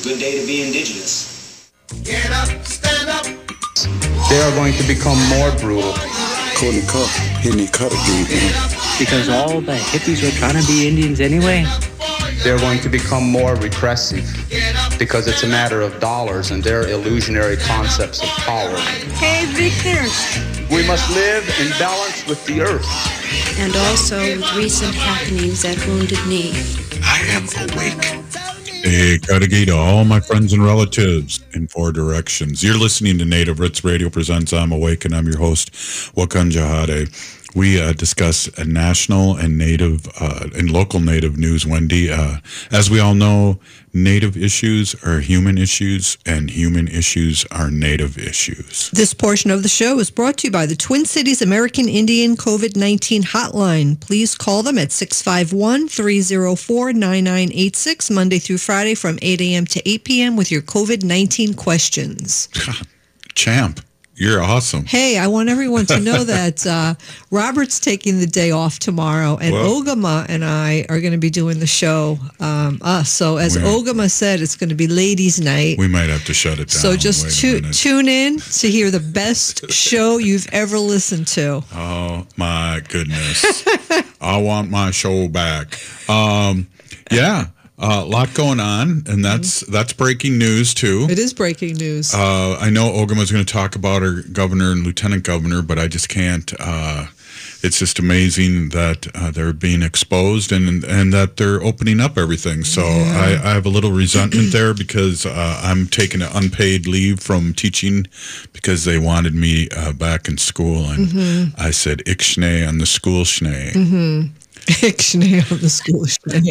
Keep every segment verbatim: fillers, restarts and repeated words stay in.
good day to be indigenous. Get up, stand up. They are going to become more brutal. Courtney Cup, hitting the cut again. Because all the hippies were trying to be Indians anyway. They're going to become more repressive because it's a matter of dollars and their illusionary concepts of power. Hey, Victor. We must live in balance with the earth. And also with recent happenings at Wounded Knee. I am awake. Hey, Kadagi to all my friends and relatives in four directions. You're listening to Native Roots Radio Presents I'm Awake, and I'm your host, Wakan Jahade. We uh, discuss uh, national and native uh, and local native news, Wendy. Uh, as we all know, native issues are human issues, and human issues are native issues. This portion of the show is brought to you by the Twin Cities American Indian COVID nineteen Hotline. Please call them at six five one, three oh four, nine nine eight six, Monday through Friday from eight a.m. to eight p.m. with your COVID nineteen questions. Champ. You're awesome. Hey, I want everyone to know that uh, Robert's taking the day off tomorrow, and Whoa. Ogama and I are going to be doing the show. Um, us. So as We- Ogama said, it's going to be ladies' night. We might have to shut it down. So just Wait a tu- minute. tune in to hear the best show you've ever listened to. Oh, my goodness. I want my show back. Um, yeah. A uh, lot going on, and that's that's breaking news, too. It is breaking news. Uh, I know Ogama's going to talk about her governor and lieutenant governor, but I just can't. Uh, it's just amazing that uh, they're being exposed and and that they're opening up everything. So Yeah. I, I have a little resentment there because uh, I'm taking an unpaid leave from teaching because they wanted me uh, back in school, and Mhm. I said Ixnay on the school schnay. Mm-hmm. Ixnay on the school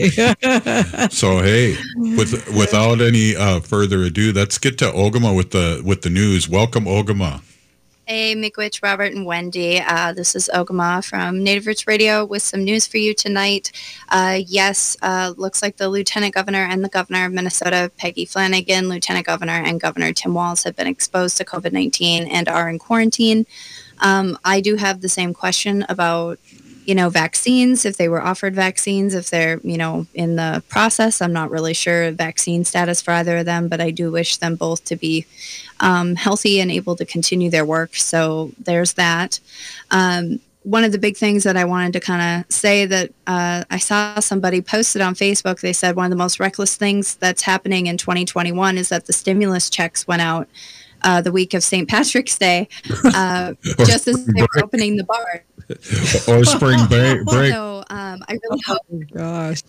schnay. So hey, with without any uh, further ado, let's get to Ogama with the with the news. Welcome, Ogama. Hey, Miigwech, Robert, and Wendy. Uh, this is Ogama from Native Roots Radio with some news for you tonight. Uh, yes, uh, looks like the Lieutenant Governor and the Governor of Minnesota, Peggy Flanagan, Lieutenant Governor and Governor Tim Walz have been exposed to COVID nineteen and are in quarantine. Um, I do have the same question about, you know, vaccines, if they were offered vaccines, if they're, you know, in the process. I'm not really sure vaccine status for either of them, but I do wish them both to be um, healthy and able to continue their work. So there's that. Um, one of the big things that I wanted to kind of say that uh, I saw somebody posted on Facebook, they said one of the most reckless things that's happening in twenty twenty-one is that the stimulus checks went out uh, the week of Saint Patrick's Day, uh, just as they were opening the bar. Or spring break. break. So um, I really hope. Oh, gosh.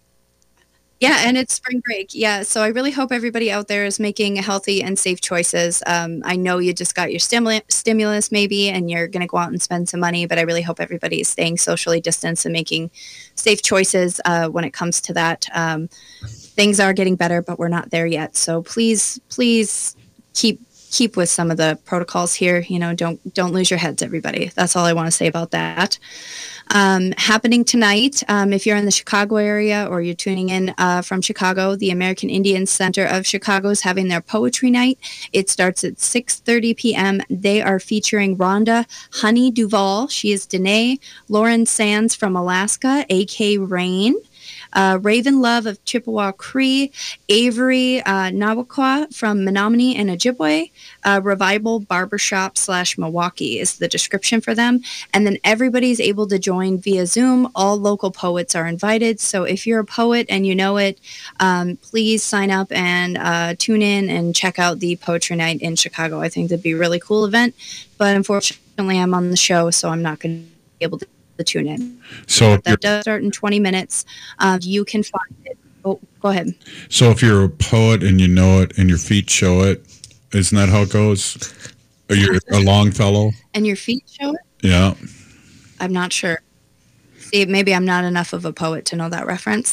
Yeah, and it's spring break. Yeah, so I really hope everybody out there is making healthy and safe choices. Um, I know you just got your stimulus, stimulus maybe, and you're going to go out and spend some money, but I really hope everybody is staying socially distanced and making safe choices uh, when it comes to that. Um, things are getting better, but we're not there yet. So please, please keep keep with some of the protocols here. You know, don't don't lose your heads, everybody. That's all I want to say about that. Um, happening tonight, um, if you're in the Chicago area or you're tuning in uh, from Chicago, the American Indian Center of Chicago is having their poetry night. It starts at six thirty p.m. They are featuring Rhonda Honey Duvall. She is Danae. Lauren Sands from Alaska, A K Rain. Uh, Raven Love of Chippewa Cree, Avery uh, Nawakwa from Menominee and Ojibwe, uh, Revival Barbershop slash Milwaukee is the description for them. And then everybody's able to join via Zoom. All local poets are invited. So if you're a poet and you know it, um, please sign up and uh, tune in and check out the Poetry Night in Chicago. I think that'd be a really cool event. But unfortunately, I'm on the show, so I'm not going to be able to to tune in. So if that does start in twenty minutes. Uh, you can find it. Oh, go ahead. So if you're a poet and you know it and your feet show it, isn't that how it goes? Or you're a Longfellow? And your feet show it? Yeah. I'm not sure. See, maybe I'm not enough of a poet to know that reference.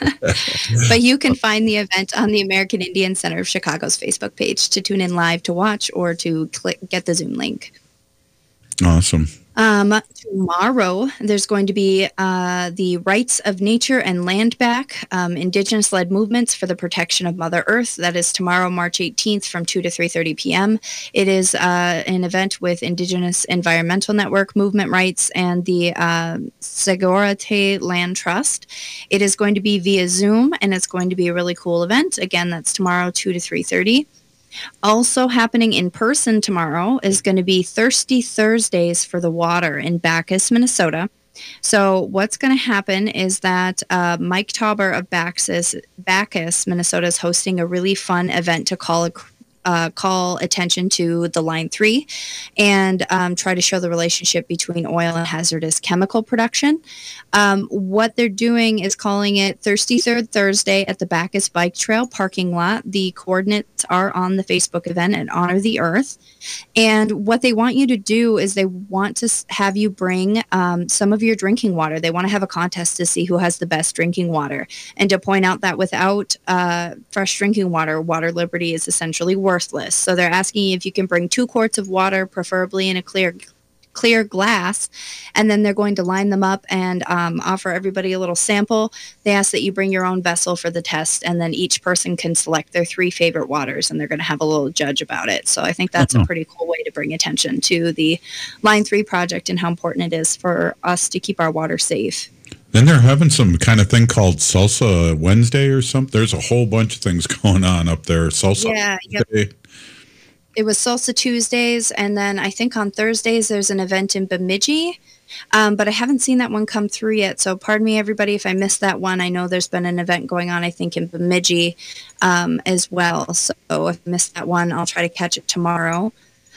But you can find the event on the American Indian Center of Chicago's Facebook page to tune in live to watch or to click, get the Zoom link. Awesome. Um, tomorrow, there's going to be uh, the Rights of Nature and Land Back, um, Indigenous-led movements for the protection of Mother Earth. That is tomorrow, March eighteenth, from two to three thirty p.m. It is uh, an event with Indigenous Environmental Network, Movement Rights, and the uh, Segurate Land Trust. It is going to be via Zoom, and it's going to be a really cool event. Again, that's tomorrow, two to three thirty. Also happening in person tomorrow is going to be Thirsty Thursdays for the Water in Bacchus, Minnesota. So what's going to happen is that uh, Mike Tauber of Bacchus, Bacchus, Minnesota is hosting a really fun event to call a Uh, call attention to the Line three and um, try to show the relationship between oil and hazardous chemical production. Um, what they're doing is calling it Thirsty Third Thursday at the Bacchus Bike Trail parking lot. The coordinates are on the Facebook event at Honor the Earth. And what they want you to do is they want to have you bring um, some of your drinking water. They want to have a contest to see who has the best drinking water, and to point out that without uh, fresh drinking water, Water Liberty is essentially worthless. So they're asking you if you can bring two quarts of water, preferably in a clear clear glass, and then they're going to line them up and um, offer everybody a little sample. They ask that you bring your own vessel for the test, and then each person can select their three favorite waters, and they're going to have a little judge about it. So I think that's uh-huh. a pretty cool way to bring attention to the Line three project and how important it is for us to keep our water safe. Then they're having some kind of thing called Salsa Wednesday or something. There's a whole bunch of things going on up there. Salsa yeah, Wednesday. Yep. It was Salsa Tuesdays, and then I think on Thursdays there's an event in Bemidji, um, but I haven't seen that one come through yet. So pardon me, everybody, if I missed that one. I know there's been an event going on, I think, in Bemidji um, as well. So if I missed that one, I'll try to catch it tomorrow.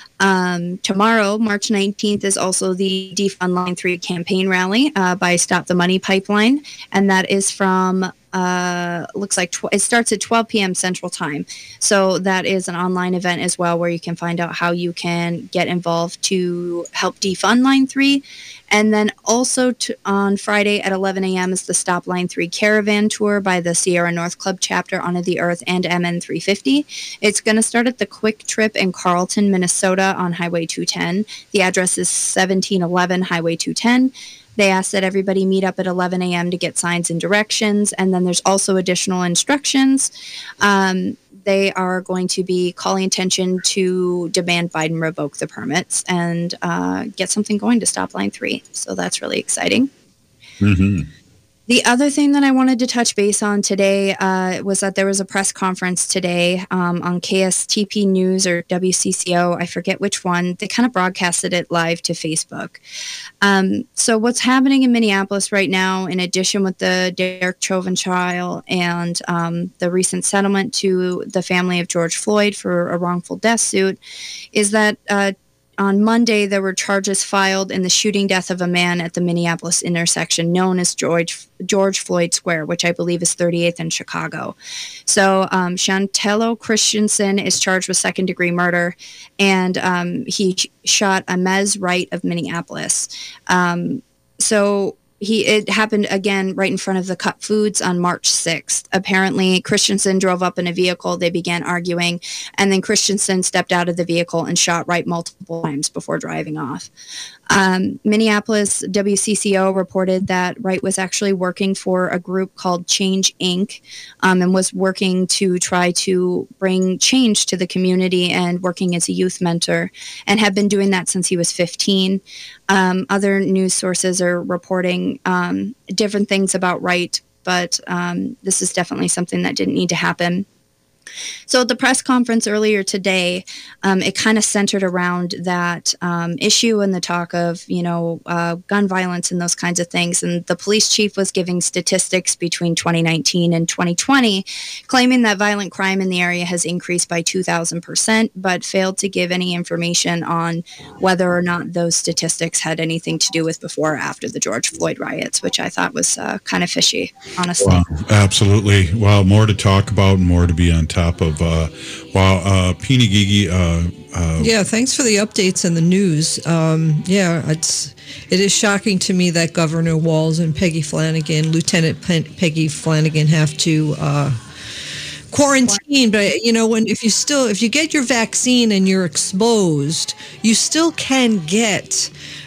Um, tomorrow, March nineteenth, is also the Defund Line three campaign rally uh, by Stop the Money Pipeline, and that is from uh, looks like tw- it starts at twelve p.m. Central Time. So that is an online event as well, where you can find out how you can get involved to help defund Line three. And then also to, on Friday at eleven a.m. is the Stop Line three Caravan Tour by the Sierra North Club chapter, Honor the Earth, and M N three fifty. It's going to start at the Quick Trip in Carlton, Minnesota on Highway two ten. The address is seventeen eleven Highway two ten. They ask that everybody meet up at eleven a.m. to get signs and directions. And then there's also additional instructions. Um, they are going to be calling attention to demand Biden revoke the permits and uh, get something going to stop Line three. So that's really exciting. Mm-hmm. The other thing that I wanted to touch base on today uh, was that there was a press conference today um, on K S T P News or W C C O. I forget which one. They kind of broadcasted it live to Facebook. Um, so what's happening in Minneapolis right now, in addition with the Derek Chauvin trial and um, the recent settlement to the family of George Floyd for a wrongful death suit, is that uh, on Monday, there were charges filed in the shooting death of a man at the Minneapolis intersection known as George George Floyd Square, which I believe is thirty-eighth in Chicago. So um, Chantello Christensen is charged with second-degree murder, and um, he sh- shot Amez Wright of Minneapolis. Um, so... He it happened again right in front of the Cup Foods on March sixth. Apparently, Christensen drove up in a vehicle. They began arguing, and then Christensen stepped out of the vehicle and shot Wright multiple times before driving off. Um, Minneapolis W C C O reported that Wright was actually working for a group called Change Incorporated um, and was working to try to bring change to the community and working as a youth mentor, and had been doing that since he was fifteen. Um, other news sources are reporting um, different things about Wright, but um, this is definitely something that didn't need to happen. So at the press conference earlier today, um, it kind of centered around that um, issue and the talk of, you know, uh, gun violence and those kinds of things. And the police chief was giving statistics between twenty nineteen and twenty twenty, claiming that violent crime in the area has increased by two thousand percent, but failed to give any information on whether or not those statistics had anything to do with before or after the George Floyd riots, which I thought was uh, kind of fishy, honestly. Wow, absolutely. Well, more to talk about and more to be on top of. Uh, wow, uh, Peeny Gigi. Uh, uh, yeah, thanks for the updates and the news. Um, yeah, it's it is shocking to me that Governor Walz and Peggy Flanagan, Lieutenant Pe- Peggy Flanagan, have to uh, quarantine. But you know, when if you still if you get your vaccine and you're exposed, you still can get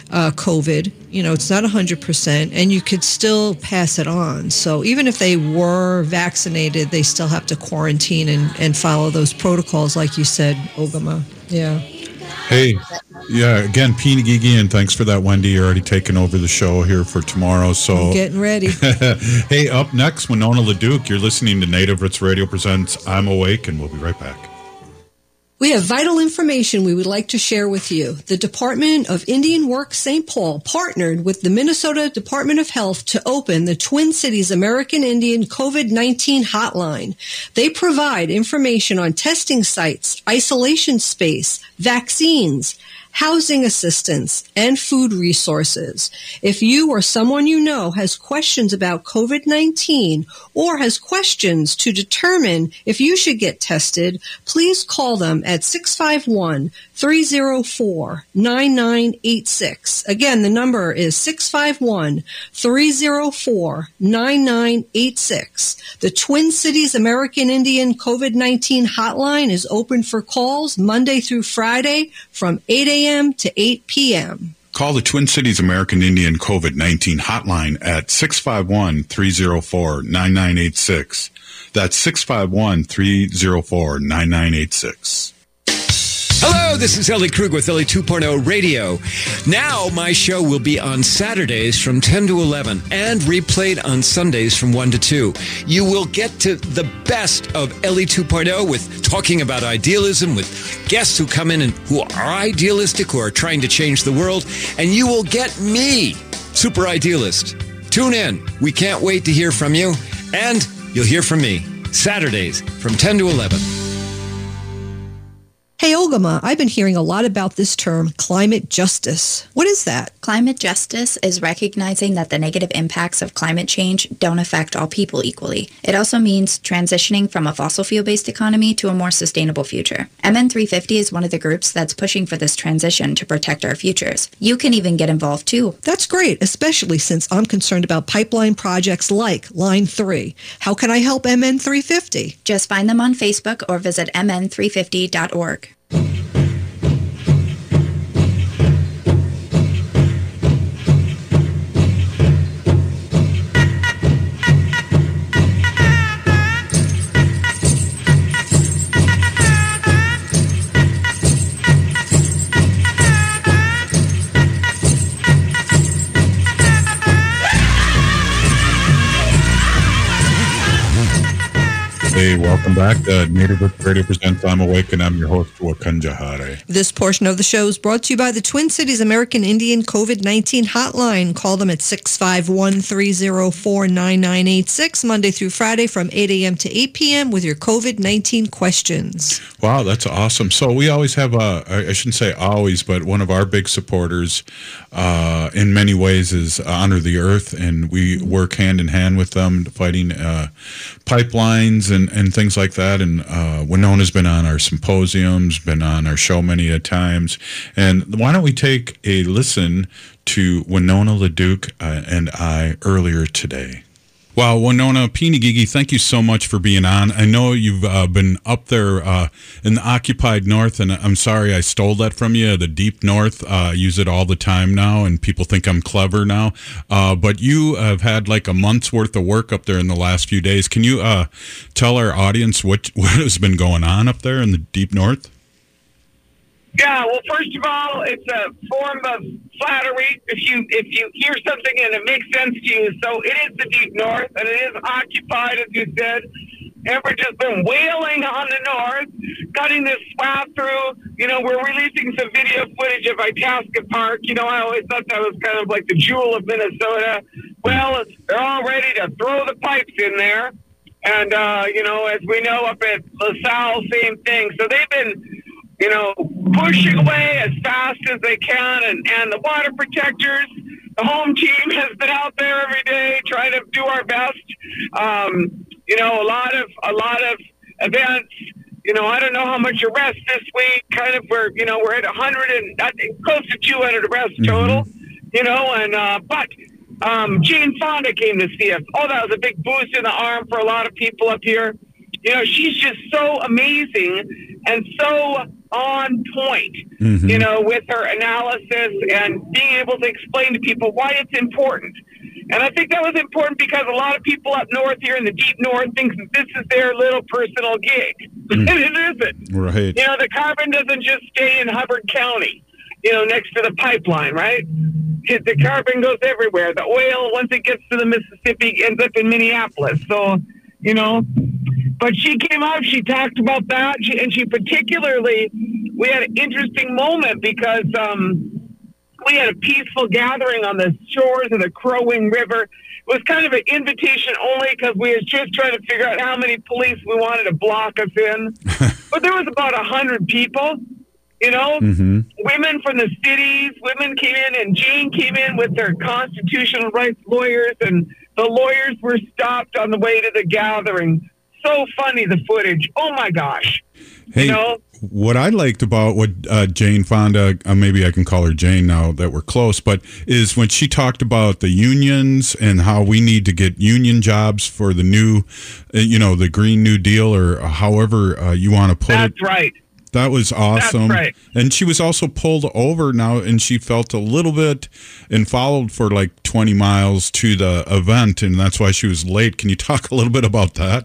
uh, COVID. You know, it's not one hundred percent, and you could still pass it on. So even if they were vaccinated, they still have to quarantine and, and follow those protocols, like you said, Ogama. Yeah. Hey, yeah, again, Pinagigi, and thanks for that, Wendy. You're already taking over the show here for tomorrow. So I'm getting ready. Hey, up next, Winona LaDuke. You're listening to Native Roots Radio presents I'm Awake, and we'll be right back. We have vital information we would like to share with you. The Department of Indian Work Saint Paul partnered with the Minnesota Department of Health to open the Twin Cities American Indian COVID nineteen hotline. They provide information on testing sites, isolation space, vaccines, housing assistance, and food resources. If you or someone you know has questions about COVID nineteen or has questions to determine if you should get tested, please call them at six five one, three zero four, nine nine eight six. Again, the number is six five one, three zero four, nine nine eight six. The Twin Cities American Indian COVID nineteen hotline is open for calls Monday through Friday from eight a.m. to eight p.m. Call the Twin Cities American Indian COVID nineteen hotline at six five one, three zero four, nine nine eight six. That's six five one, three zero four, nine nine eight six. Hello, this is Ellie Krug with Ellie two point oh Radio. Now my show will be on Saturdays from ten to eleven and replayed on Sundays from one to two. You will get to the best of Ellie two point oh with talking about idealism with guests who come in and who are idealistic, who are trying to change the world. And you will get me, Super Idealist. Tune in. We can't wait to hear from you. And you'll hear from me Saturdays from ten to eleven. Hey, Ogama, I've been hearing a lot about this term, climate justice. What is that? Climate justice is recognizing that the negative impacts of climate change don't affect all people equally. It also means transitioning from a fossil fuel-based economy to a more sustainable future. M N three fifty is one of the groups that's pushing for this transition to protect our futures. You can even get involved too. That's great, especially since I'm concerned about pipeline projects like Line three. How can I help M N three fifty? Just find them on Facebook or visit m n three fifty dot org. Hey, welcome back. Uh, Native Roots Radio presents I'm Awake, and I'm your host, Wakanja Hare. This portion of the show is brought to you by the Twin Cities American Indian COVID nineteen hotline. Call them at six five one, three zero four, nine nine eight six, Monday through Friday from eight a.m. to eight p.m. with your COVID nineteen questions. Wow, that's awesome. So we always have, a, I shouldn't say always, but one of our big supporters uh, in many ways is Honor the Earth, and we work hand in hand with them fighting uh, pipelines and, and things like that. And uh, Winona's been on our symposiums, been on our show many a times. And why don't we take a listen to Winona LaDuke uh, and I earlier today. Wow, Winona Pinagigi, thank you so much for being on. I know you've uh, been up there uh, in the occupied north, and I'm sorry I stole that from you, the deep north. Uh, I use it all the time now, and people think I'm clever now. Uh, but you have had like a month's worth of work up there in the last few days. Can you uh, tell our audience what, what has been going on up there in the deep north? Yeah, well, first of all, it's a form of flattery if you if you hear something and it makes sense to you. So it is the deep north, and it is occupied, as you said. Enbridge has been wailing on the north, cutting this swath through. You know, we're releasing some video footage of Itasca Park. You know, I always thought that was kind of like the jewel of Minnesota. Well, they're all ready to throw the pipes in there. And, uh, you know, as we know up at LaSalle, same thing. So they've been, you know, pushing away as fast as they can, and, and the water protectors, the home team has been out there every day trying to do our best. Um, you know, a lot of a lot of events. You know, I don't know how much arrests this week. Kind of, we're you know we're at a hundred and I think close to two hundred arrests total. Mm-hmm. You know, and uh, but um, Jane Fonda came to see us. Oh, that was a big boost in the arm for a lot of people up here. You know, she's just so amazing and so on point, Mm-hmm. you know, with her analysis and being able to explain to people why it's important. And I think that was important because a lot of people up north here in the deep north think that this is their little personal gig. Mm. It isn't. Right. You know, the carbon doesn't just stay in Hubbard County, you know, next to the pipeline, right? It, the carbon goes everywhere. The oil, once it gets to the Mississippi, ends up in Minneapolis. So, you know, but she came out, she talked about that, she, and she particularly, we had an interesting moment because um, we had a peaceful gathering on the shores of the Crow Wing River. It was kind of an invitation only because we were just trying to figure out how many police we wanted to block us in. But there was about a hundred people, you know, Mm-hmm. women from the cities, women came in, and Jane came in with their constitutional rights lawyers, and the lawyers were stopped on the way to the gathering. So funny, the footage. Oh, my gosh. Hey, You know? what I liked about what uh, Jane Fonda, uh, maybe I can call her Jane now that we're close, but is when she talked about the unions and how we need to get union jobs for the new, uh, you know, the Green New Deal, or however uh, you want to put That's it. right. That was awesome. That's right. And she was also pulled over now, and she felt a little bit and followed for like twenty miles to the event, and that's why she was late. Can you talk a little bit about that?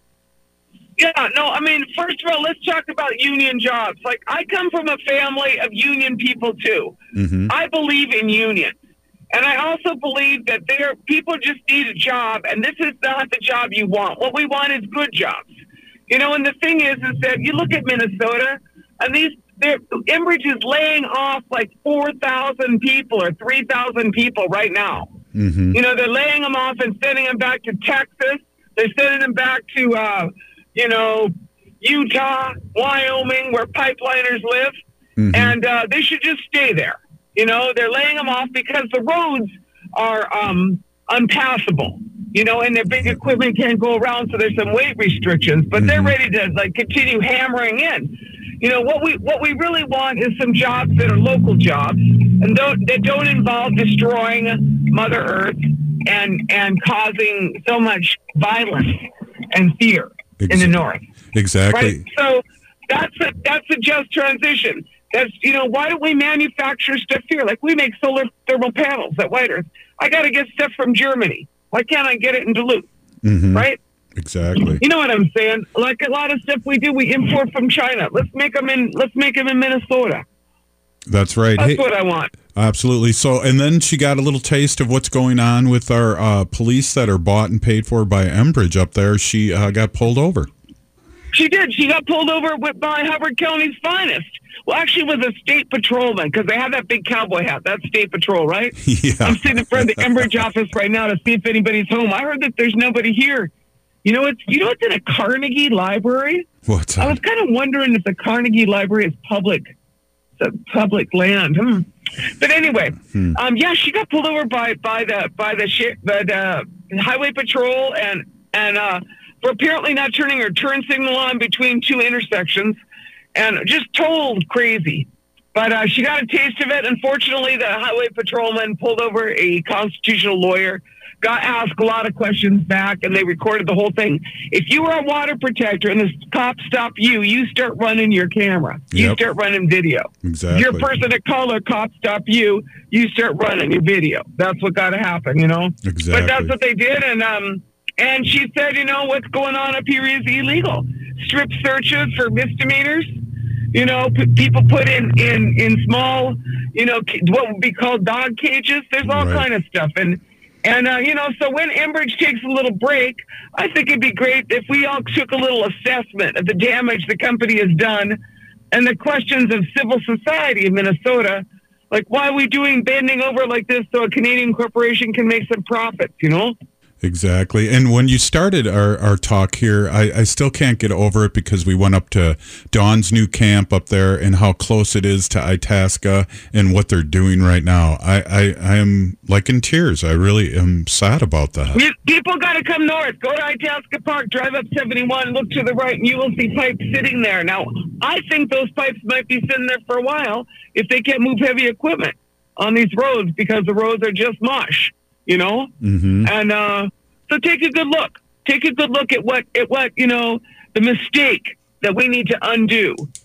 Yeah, no, I mean, first of all, let's talk about union jobs. Like, I come from a family of union people, too. Mm-hmm. I believe in unions. And I also believe that there people just need a job, and this is not the job you want. What we want is good jobs. You know, and the thing is, is that you look at Minnesota, and these, Enbridge is laying off like four thousand people or three thousand people right now. Mm-hmm. You know, they're laying them off and sending them back to Texas. They're sending them back to, uh, you know, Utah, Wyoming, where pipeliners live. Mm-hmm. And uh, they should just stay there. You know, they're laying them off because the roads are um, unpassable. You know, and their big equipment can't go around, so there's some weight restrictions. But Mm-hmm. they're ready to like continue hammering in. You know, what we what we really want is some jobs that are local jobs and don't, that don't involve destroying Mother Earth and and causing so much violence and fear in the north. Exactly. Right? So that's a that's a just transition. That's, you know, why don't we manufacture stuff here? Like, we make solar thermal panels at White Earth. I got to get stuff from Germany. Why can't I get it in Duluth? Mm-hmm. Right? Exactly. You know what I'm saying? Like a lot of stuff we do, we import from China. Let's make them in. Let's make them in Minnesota. That's right. That's Hey, what I want. absolutely. So, and then she got a little taste of what's going on with our uh, police that are bought and paid for by Enbridge up there. She uh, got pulled over. She did. She got pulled over with, by Hubbard County's finest. Well, actually, it was a state patrolman because they have that big cowboy hat. That's state patrol, right? Yeah. I'm sitting in front of the Enbridge office right now to see if anybody's home. I heard that there's nobody here. You know, it's you know it's in a Carnegie Library. What's I that? was kind of wondering if the Carnegie Library is public, it's a public land. Hmm. But anyway, Hmm. um, yeah, she got pulled over by by the by the shi by the highway patrol and and uh, for apparently not turning her turn signal on between two intersections, and just told crazy. But uh, she got a taste of it. Unfortunately, the highway patrolman pulled over a constitutional lawyer, got asked a lot of questions back, and they recorded the whole thing. If you were a water protector and the cops stop you, you start running your camera. You Yep. start running video. Exactly. If you're a person of color, cops stop you, you start running your video. That's what got to happen, you know? Exactly. But that's what they did, and um, and she said, you know, what's going on up here is illegal. Strip searches for misdemeanors. You know, p- people put in, in, in small, you know, ca- what would be called dog cages. There's all Right. kind of stuff. And, and uh, you know, so when Enbridge takes a little break, I think it'd be great if we all took a little assessment of the damage the company has done and the questions of civil society in Minnesota. Like, why are we doing bending over like this so a Canadian corporation can make some profits, you know? Exactly. And when you started our, our talk here, I, I still can't get over it because we went up to Dawn's new camp up there and how close it is to Itasca and what they're doing right now. I, I, I am like in tears. I really am sad about that. You, people got to come north. Go to Itasca Park, drive up seventy-one, look to the right, and you will see pipes sitting there. Now, I think those pipes might be sitting there for a while if they can't move heavy equipment on these roads because the roads are just mush, you know? Mm-hmm. And uh, so take a good look. Take a good look at what, at what you know, the mistake that we need to undo.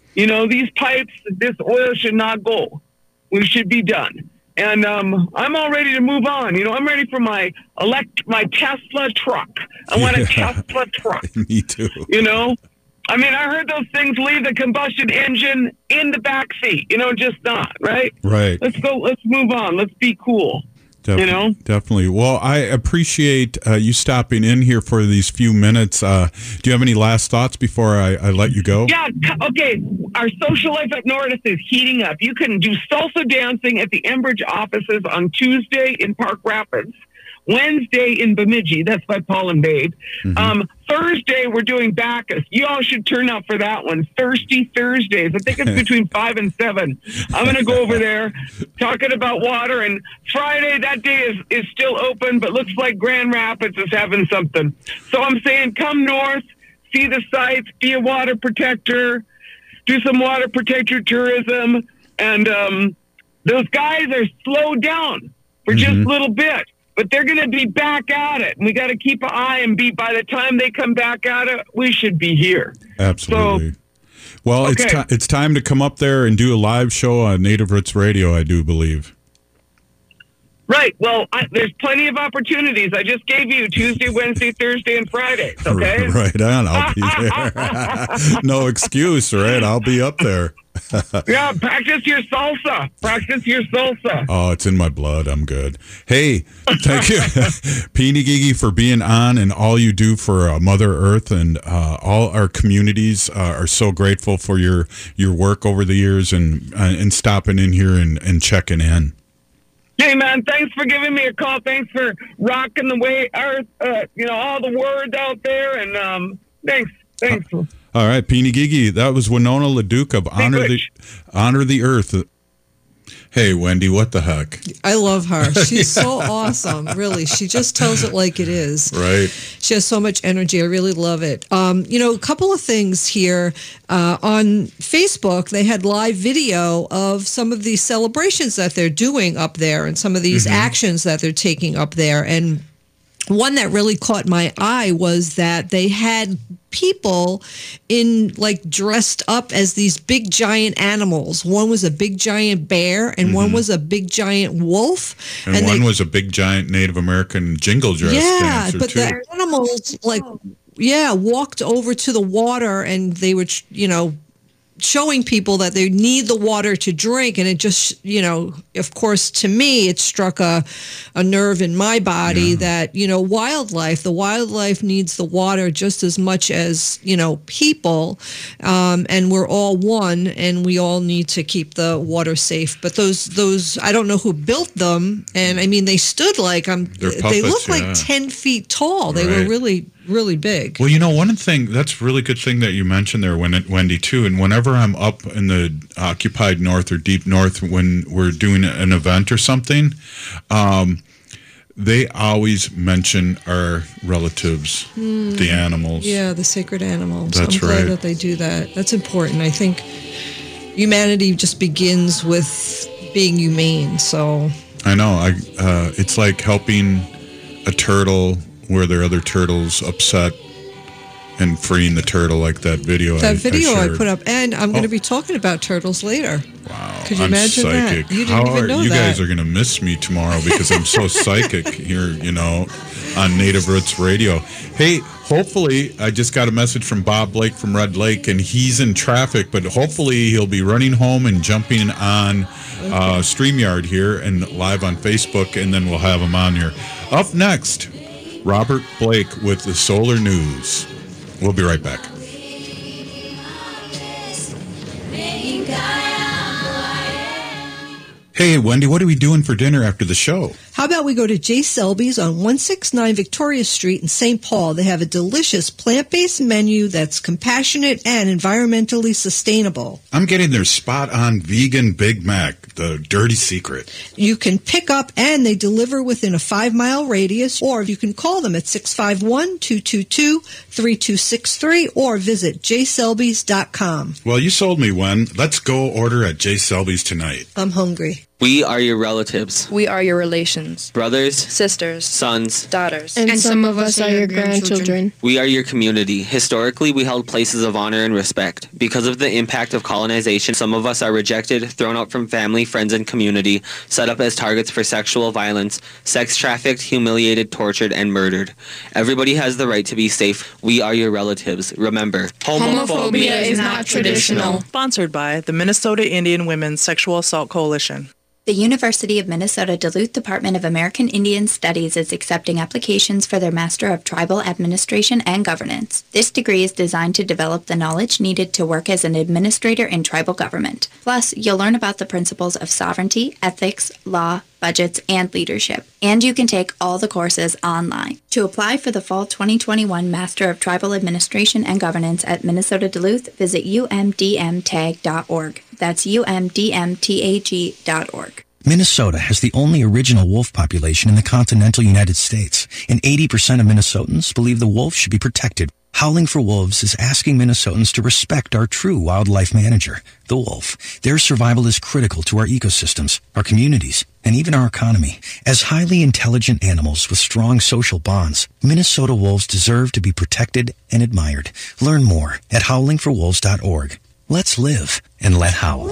You know, these pipes, this oil should not go. We should be done. And um, I'm all ready to move on. You know, I'm ready for my elect my Tesla truck. I want a Yeah. Tesla truck. Me too. You know, I mean, I heard those things leave the combustion engine in the back seat. You know, just not right. Right. Let's go. Let's move on. Let's be cool. Def- You know? Definitely. Well, I appreciate uh, you stopping in here for these few minutes. Uh, do you have any last thoughts before I, I let you go? Yeah, c- okay. Our social life at Nordis is heating up. You can do salsa dancing at the Enbridge offices on Tuesday in Park Rapids, Wednesday in Bemidji. That's by Paul and Babe. Mm-hmm. Um, Thursday, we're doing Bacchus. You all should turn out for that one. Thirsty Thursdays. I think it's between five and seven. I'm going to go over there talking about water. And Friday, that day is, is still open, but looks like Grand Rapids is having something. So I'm saying come north, see the sights, be a water protector, do some water protector tourism. And um, those guys are slowed down for just Mhm. a little bit. But they're going to be back at it. And we got to keep an eye and be, by the time they come back at it, we should be here. Absolutely. well, it's okay. ti- it's time to come up there and do a live show on Native Roots Radio, I do believe. Right. Well, I, there's plenty of opportunities. I just gave you Tuesday, Wednesday, Thursday, and Friday. Okay. Right on. I'll be there. No excuse, right? I'll be up there. Yeah, practice your salsa. Practice your salsa. Oh, it's in my blood. I'm good. Hey, thank you, Peeny Gigi, for being on and all you do for uh, Mother Earth, and uh, all our communities uh, are so grateful for your your work over the years, and uh, and stopping in here and, and checking in. Hey, man, thanks for giving me a call. Thanks for rocking the way Earth, uh, you know, all the words out there. And um, thanks. Thanks. Uh, all right, Peeny Gigi. That was Winona LaDuke of Honor the Honor the Earth. Hey, Wendy, what the heck? I love her. She's so awesome. Really. She just tells it like it is. Right. She has so much energy. I really love it. Um, you know, a couple of things here. Uh, on Facebook, they had live video of some of these celebrations that they're doing up there and some of these Mhm. actions that they're taking up there. And one that really caught my eye was that they had people in like dressed up as these big giant animals. One was a big giant bear and one Mhm. was a big giant wolf. And, And one they- was a big giant Native American jingle dress yeah, dancer but too. the animals like yeah walked over to the water and they were you know showing people that they need the water to drink, and it just you know of course to me it struck a a nerve in my body that you know wildlife the wildlife needs the water just as much as you know people, um, and we're all one and we all need to keep the water safe. But those those I don't know who built them, and I mean they stood like I'm They're they puppets, look like yeah. ten feet tall. They Right. were really really big. Well, you know, one thing that's a really good thing that you mentioned there, when it, Wendy, too. And whenever I'm up in the occupied north or deep north, when we're doing an event or something, um, they always mention our relatives, Hmm. the animals. Yeah, the sacred animals. That's I'm glad right. that they do that. That's important. I think humanity just begins with being humane. So I know. I uh, it's like helping a turtle where there are other turtles upset and freeing the turtle, like that video. that I, video I, shared. put up, and I'm going to Oh. be talking about turtles later. Wow, Could you I'm imagine psychic. that? You didn't How even are, know you that. guys are going to miss me tomorrow because I'm so psychic here, you know, on Native Roots Radio. Hey, hopefully, I just got a message from Bob Blake from Red Lake, and he's in traffic, but hopefully he'll be running home and jumping on uh, StreamYard here and live on Facebook, and then we'll have him on here. Up next, Robert Blake with the Solar News. We'll be right back. Hey, Wendy, what are we doing for dinner after the show? How about we go to J. Selby's on one sixty-nine Victoria Street in Saint Paul? They have a delicious plant-based menu that's compassionate and environmentally sustainable. I'm getting their spot-on vegan Big Mac, the dirty secret. You can pick up and they deliver within a five-mile radius, or you can call them at six five one, two two two, three two six three or visit j selbys dot com. Well, you sold me one. Let's go order at J. Selby's tonight. I'm hungry. We are your relatives, We are your relations, brothers, sisters, sons, daughters. And, and some of us are your grandchildren. We are your community. Historically, we held places of honor and respect. Because of the impact of colonization, some of us are rejected, thrown out from family, friends, and community, set up as targets for sexual violence, sex trafficked, humiliated, tortured, and murdered. Everybody has the right to be safe. We are your relatives. Remember, homophobia is not traditional. Sponsored by the Minnesota Indian Women's Sexual Assault Coalition. The University of Minnesota Duluth Department of American Indian Studies is accepting applications for their Master of Tribal Administration and Governance. This degree is designed to develop the knowledge needed to work as an administrator in tribal government. Plus, you'll learn about the principles of sovereignty, ethics, law, budgets, and leadership. And you can take all the courses online. To apply for the fall twenty twenty-one Master of Tribal Administration and Governance at Minnesota Duluth, visit u m d m tag dot org. That's u m d m tag dot org. Minnesota has the only original wolf population in the continental United States, and eighty percent of Minnesotans believe the wolf should be protected. Howling for Wolves is asking Minnesotans to respect our true wildlife manager, the wolf. Their survival is critical to our ecosystems, our communities, and even our economy. As highly intelligent animals with strong social bonds, Minnesota wolves deserve to be protected and admired. Learn more at howling for wolves dot org. Let's live and let howl.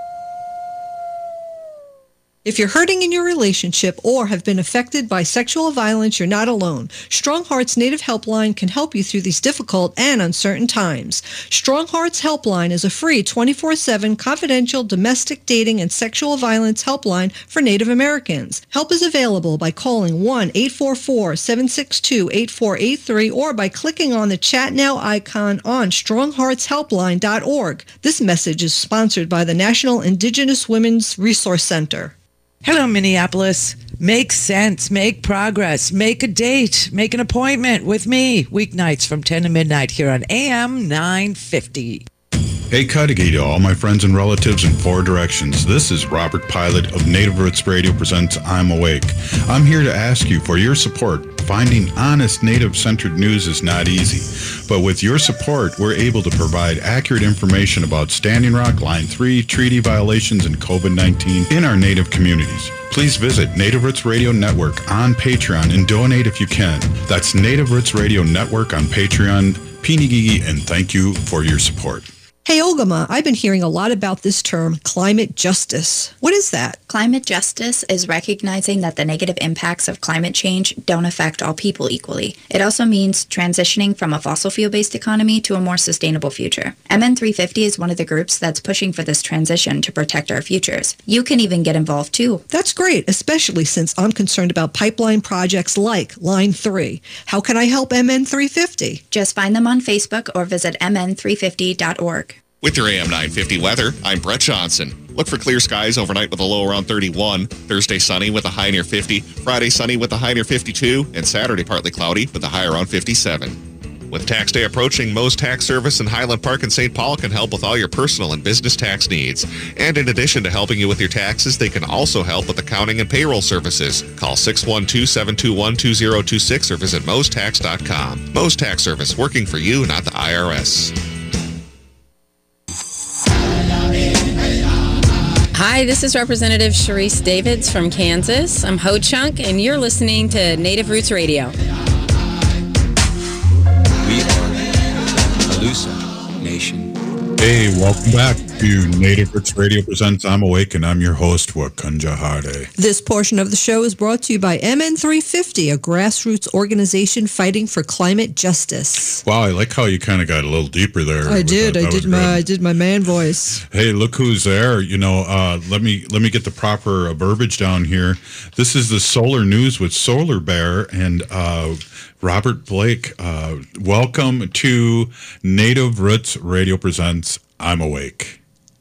If you're hurting in your relationship or have been affected by sexual violence, you're not alone. Strong Hearts Native Helpline can help you through these difficult and uncertain times. Strong Hearts Helpline is a free twenty-four seven confidential domestic dating and sexual violence helpline for Native Americans. Help is available by calling one eight four four, seven six two, eight four eight three or by clicking on the Chat Now icon on strong hearts helpline dot org. This message is sponsored by the National Indigenous Women's Resource Center. Hello, Minneapolis. Make sense. Make progress. Make a date. Make an appointment with me. Weeknights from ten to midnight here on A M nine fifty. Hey, Cudahy to all my friends and relatives in four directions. This is Robert Pilot of Native Roots Radio presents I'm Awake. I'm here to ask you for your support. Finding honest Native-centered news is not easy, but with your support, we're able to provide accurate information about Standing Rock, Line three, treaty violations, and covid nineteen in our Native communities. Please visit Native Roots Radio Network on Patreon and donate if you can. That's Native Roots Radio Network on Patreon. Pinigigi, and thank you for your support. Hey, Ogama, I've been hearing a lot about this term, climate justice. What is that? Climate justice is recognizing that the negative impacts of climate change don't affect all people equally. It also means transitioning from a fossil fuel-based economy to a more sustainable future. M N three fifty is one of the groups that's pushing for this transition to protect our futures. You can even get involved too. That's great, especially since I'm concerned about pipeline projects like Line three. How can I help M N three fifty? Just find them on Facebook or visit m n three fifty dot org. With your A M nine fifty weather, I'm Brett Johnson. Look for clear skies overnight with a low around thirty-one. Thursday sunny with a high near fifty. Friday sunny with a high near fifty-two. And Saturday partly cloudy with a high around fifty-seven. With tax day approaching, Moe's Tax Service in Highland Park and Saint Paul can help with all your personal and business tax needs. And in addition to helping you with your taxes, they can also help with accounting and payroll services. Call six one two, seven two one, two zero two six or visit moes tax dot com. Moe's Tax Service, working for you, not the I R S. Hi, this is Representative Sharice Davids from Kansas. I'm Ho Chunk, and you're listening to Native Roots Radio. We are Alusa Nation. Hey, welcome back to Native Roots Radio presents I'm Awake, and I'm your host, Wakanja Hade. This portion of the show is brought to you by M N three fifty, a grassroots organization fighting for climate justice. Wow, I like how you kind of got a little deeper there. I did. That. I That did my I did my man voice. Hey, look who's there. You know, uh, let me let me get the proper uh, verbiage down here. This is the Solar News with Solar Bear and uh, Robert Blake. Uh, welcome to Native Roots Radio presents I'm Awake.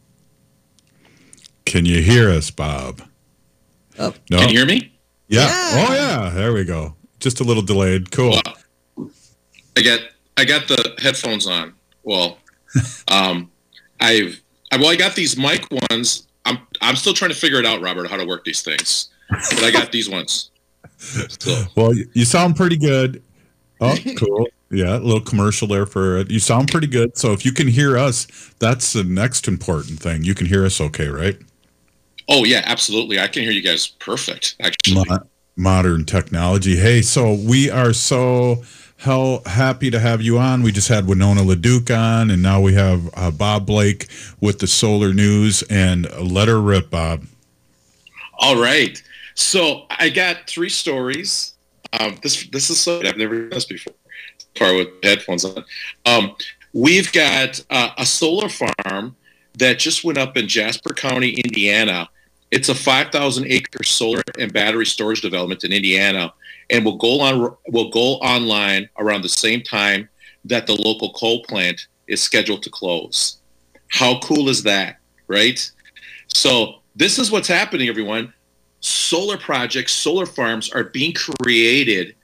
Can you hear us, Bob? Oh. No? Can you hear me? Yeah. yeah. Oh, yeah. There we go. Just a little delayed. Cool. Well, I got I got the headphones on. Well, um, I've I, well I got these mic ones. I'm I'm still trying to figure it out, Robert, how to work these things. But I got these ones. So. Well, you sound pretty good. Oh, cool. Yeah, a little commercial there for it. You sound pretty good. So if you can hear us, that's the next important thing. You can hear us okay, right? Oh yeah, absolutely. I can hear you guys perfect, actually. Mo- modern technology. Hey, so we are so hell happy to have you on. We just had Winona LaDuke on, and now we have uh, Bob Blake with the Solar News. And let her rip, Bob. All right. So I got three stories. Um, this this is something I've never done this before. Far with headphones on. Um, we've got uh, a solar farm that just went up in Jasper County, Indiana. It's a five thousand acre solar and battery storage development in Indiana, and will go on will go online around the same time that the local coal plant is scheduled to close. How cool is that, right? So this is what's happening, everyone. Solar projects, solar farms are being created,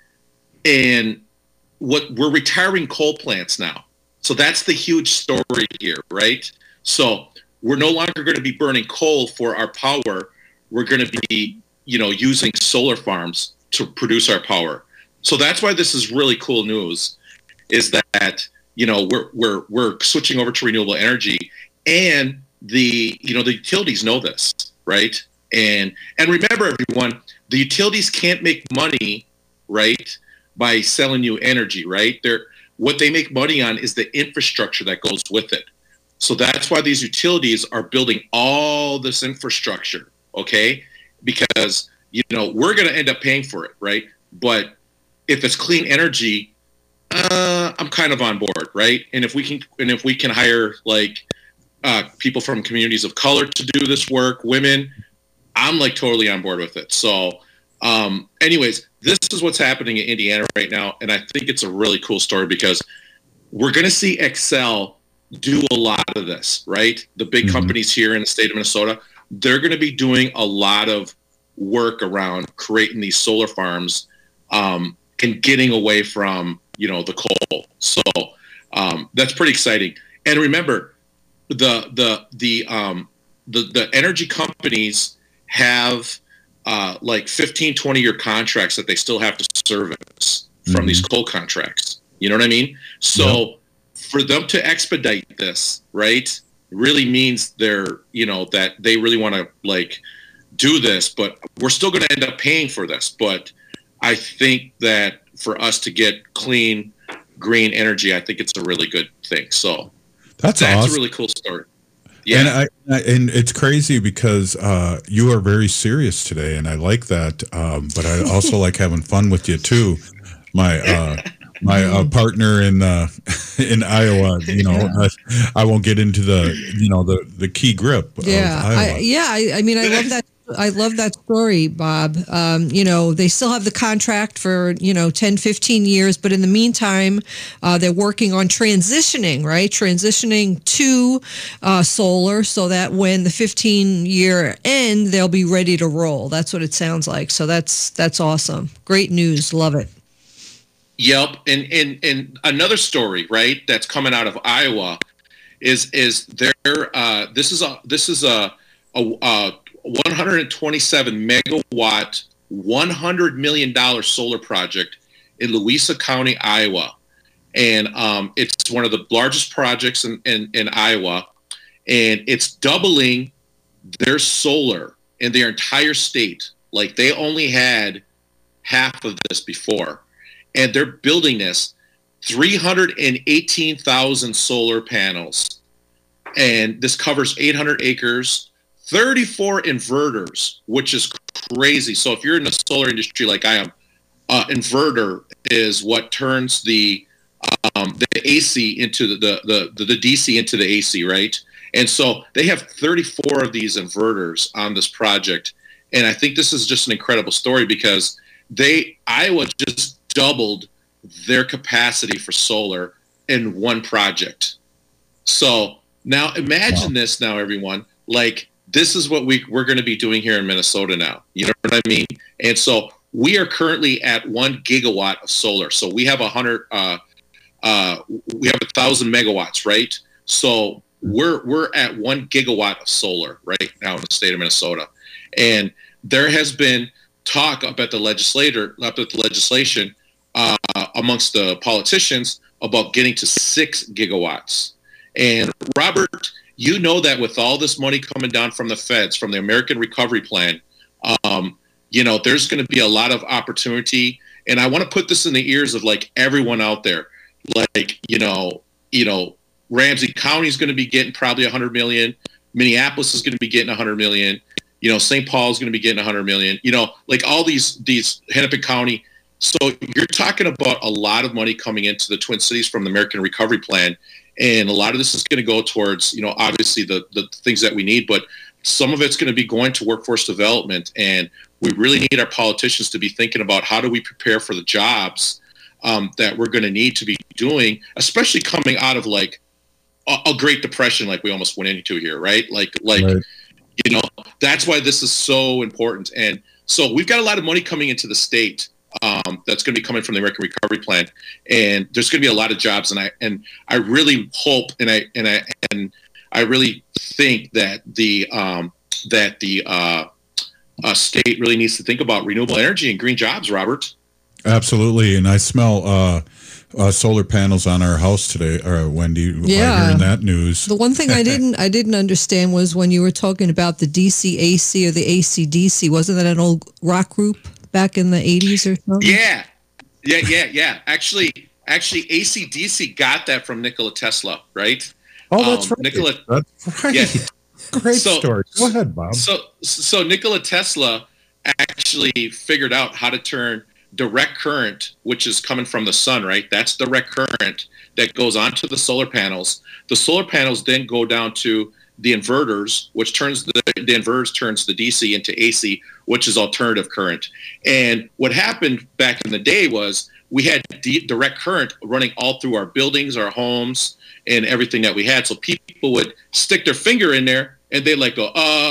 and what we're retiring coal plants now. So that's the huge story here, right? So we're no longer going to be burning coal for our power. We're going to be, you know, using solar farms to produce our power. So that's why this is really cool news, is that, you know, we're we're we're switching over to renewable energy, and the, you know, the utilities know this, right? And and remember, everyone, the utilities can't make money, right, by selling you energy, right? They're what they make money on is the infrastructure that goes with it. So that's why these utilities are building all this infrastructure, okay? Because, you know, we're going to end up paying for it, right? But if it's clean energy, uh, I'm kind of on board, right? And if we can, and if we can hire like uh, people from communities of color to do this work, women, I'm like totally on board with it. So, um, anyways, this is what's happening in Indiana right now, and I think it's a really cool story because we're going to see Xcel do a lot of this, right? The big mm-hmm. companies here in the state of Minnesota, they're going to be doing a lot of work around creating these solar farms um, and getting away from, you know, the coal. So um, that's pretty exciting. And remember, the the the um, the the energy companies have uh, like fifteen, twenty year contracts that they still have to service from mm-hmm. these coal contracts. You know what I mean? So yep. for them to expedite this, right, really means they're, you know, that they really want to like do this, but we're still going to end up paying for this. But I think that for us to get clean, green energy, I think it's a really good thing. So that's, that's awesome. a really cool story. Yeah. And I, I and it's crazy because uh, you are very serious today, and I like that. Um, but I also like having fun with you too. My uh, my uh, partner in uh, in Iowa, you know, I, I won't get into the you know the, the key grip. Yeah, of Iowa. I, yeah. I, I mean, I love that. I love that story, Bob. Um, you know, they still have the contract for, you know, ten, fifteen years, but in the meantime, uh, they're working on transitioning, right? Transitioning to uh, solar so that when the fifteen year end, they'll be ready to roll. That's what it sounds like. So that's that's awesome. Great news. Love it. Yep. And and and another story, right, that's coming out of Iowa is is there uh, this is a this is a a, a one hundred twenty-seven megawatt, one hundred million dollars solar project in Louisa County, Iowa. And um, it's one of the largest projects in, in, in Iowa. And it's doubling their solar in their entire state. Like they only had half of this before. And they're building this three hundred eighteen thousand solar panels. And this covers eight hundred acres. thirty-four inverters, which is crazy. So if you're in the solar industry like I am, uh, inverter is what turns the um, the A C into the, the, the, the D C into the A C, right? And so they have thirty-four of these inverters on this project. And I think this is just an incredible story because they Iowa just doubled their capacity for solar in one project. So now imagine wow. this now, everyone, like, this is what we, we're going to be doing here in Minnesota now. You know what I mean? And so we are currently at one gigawatt of solar. So we have a hundred, uh, uh, we have a thousand megawatts, right? So we're, we're at one gigawatt of solar right now in the state of Minnesota. And there has been talk up at the legislator, up at the legislation, uh, amongst the politicians about getting to six gigawatts. And Robert, you know that with all this money coming down from the feds, from the American Recovery Plan, um, you know, there's going to be a lot of opportunity. And I want to put this in the ears of like everyone out there. Like, you know, you know, Ramsey County is going to be getting probably one hundred million. Minneapolis is going to be getting one hundred million. You know, Saint Paul is going to be getting one hundred million. You know, like all these, these Hennepin County. So you're talking about a lot of money coming into the Twin Cities from the American Recovery Plan. And a lot of this is going to go towards, you know, obviously the, the things that we need, but some of it's going to be going to workforce development. And we really need our politicians to be thinking about how do we prepare for the jobs um, that we're going to need to be doing, especially coming out of like a, a Great Depression, like we almost went into here, right? Like, like, right. you know, that's why this is so important. And so we've got a lot of money coming into the state. Um, that's going to be coming from the American Recovery Plan, and there's going to be a lot of jobs. And I and I really hope, and I and I and I really think that the um, that the uh, uh, state really needs to think about renewable energy and green jobs. Robert, absolutely. And I smell uh, uh, solar panels on our house today. Or Wendy, yeah. by hearing that news. The one thing I didn't I didn't understand was when you were talking about the D C A C or the A C D C. Wasn't that an old rock group back in the eighties or something? Yeah, yeah, yeah, yeah. Actually, actually, A C D C got that from Nikola Tesla, right? Oh, that's um, right. Nikola, that's right. Yeah. Great so, story. Go ahead, Bob. So, so Nikola Tesla actually figured out how to turn direct current, which is coming from the sun, right? That's direct current that goes onto the solar panels. The solar panels then go down to the inverters, which turns the, the inverters turns the D C into A C, which is alternative current. And what happened back in the day was we had d- direct current running all through our buildings, our homes, and everything that we had. So people would stick their finger in there and they'd like go,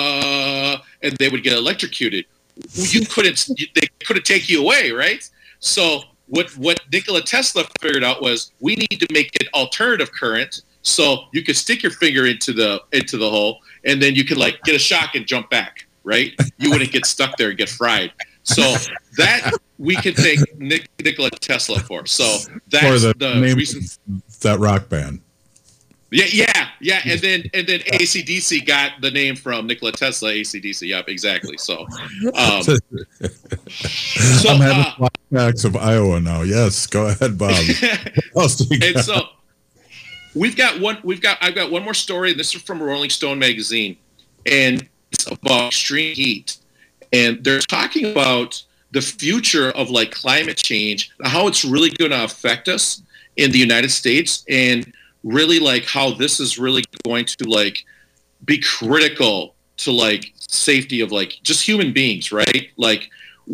uh, and they would get electrocuted. You couldn't, they couldn't take you away, right? So what, what Nikola Tesla figured out was we need to make it alternative current. So you could stick your finger into the into the hole, and then you could like get a shock and jump back, right? You wouldn't get stuck there and get fried. So that we can thank Nik- Nikola Tesla for. So that's for the, the name reason. That rock band. Yeah, yeah, yeah, and then and then A C D C got the name from Nikola Tesla. A C D C, yep, exactly. So, um, so I'm having uh, flashbacks of Iowa now. Yes, go ahead, Bob. and so. We've got one. We've got. I've got one more story. This is from Rolling Stone magazine, and it's about extreme heat. And they're talking about the future of like climate change, how it's really going to affect us in the United States, and really like how this is really going to like be critical to like safety of like just human beings, right? Like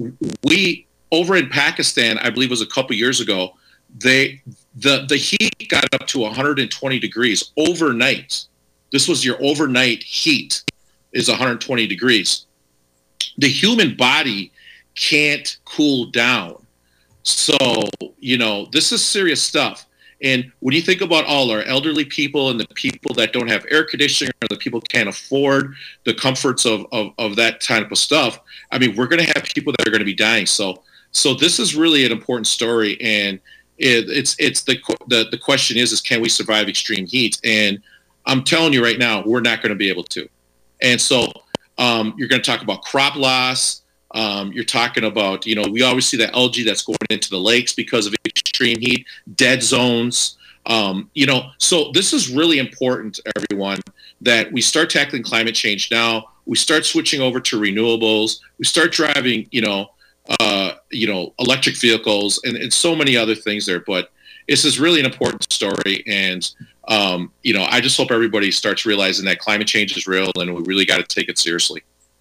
we over in Pakistan, I believe it was a couple years ago. They the the heat got up to one hundred twenty degrees overnight. This was your overnight heat is one hundred twenty degrees. The human body can't cool down. So, you know, this is serious stuff. And when you think about all our elderly people and the people that don't have air conditioning or the people can't afford the comforts of, of, of that type of stuff, I mean, we're going to have people that are going to be dying. So, so this is really an important story. And It, it's it's the, the the question is is can we survive extreme heat? And I'm telling you right now, we're not going to be able to. And so um, you're going to talk about crop loss. Um, you're talking about, you know, we always see that algae that's going into the lakes because of extreme heat, dead zones. Um, you know, so this is really important, everyone, that we start tackling climate change now. We start switching over to renewables. We start driving, you know, uh, you know, electric vehicles and, and so many other things there. But this is really an important story. And, um, you know, I just hope everybody starts realizing that climate change is real and we really got to take it seriously.